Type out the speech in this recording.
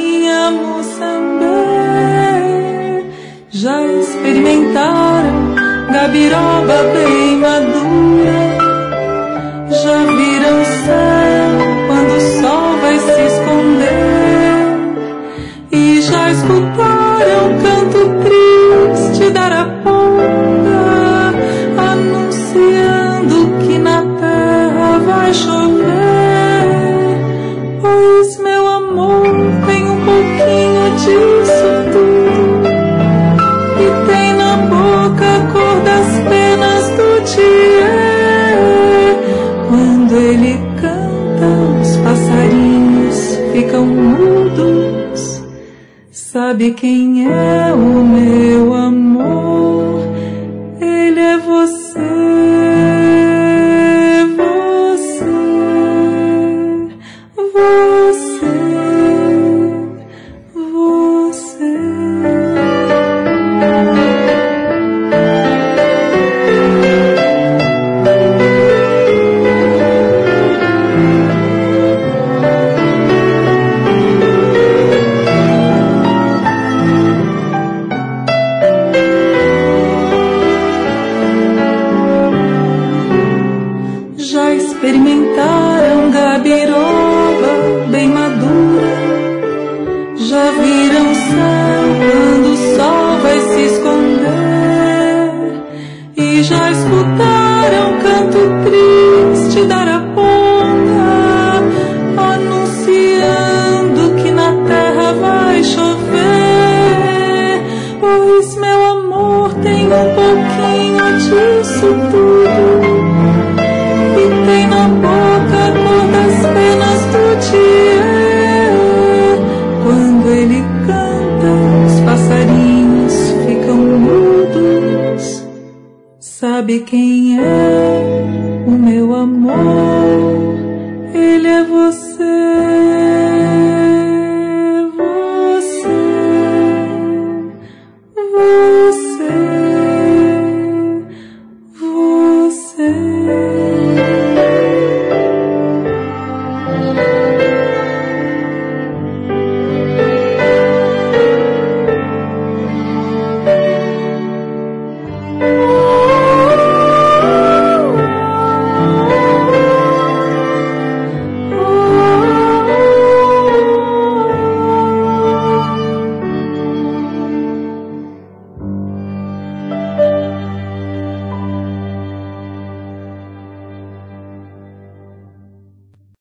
minha Moçambê. Já experimentaram gabiroba bem madura? Já viram o céu quando o sol vai se esconder? E já escutaram o canto triste da araponga, anunciando que na terra vai chover? Pois, meu amor, tem um pouquinho disso tudo, e tem na boca a cor das penas do dia. Quando ele canta, os passarinhos ficam mudos. Sabe quem é o meu amor? Ele é você, você, você, você. Já experimentaram gabiroba bem madura? Já viram o céu quando o sol vai se esconder? E já escutaram o canto triste da araponga, anunciando que na terra vai chover? Pois, meu amor, tem um pouquinho disso tudo, e tem na boca a cor das penas do dia. Quando ele canta, os passarinhos ficam mudos. Sabe quem é o meu amor? Ele é você, você, você, você. Oh